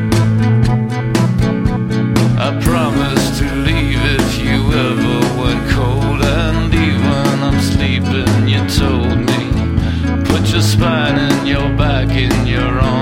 I promised to leave if you ever went cold, and even I'm sleeping, you told me, put your spine in your back in your arms.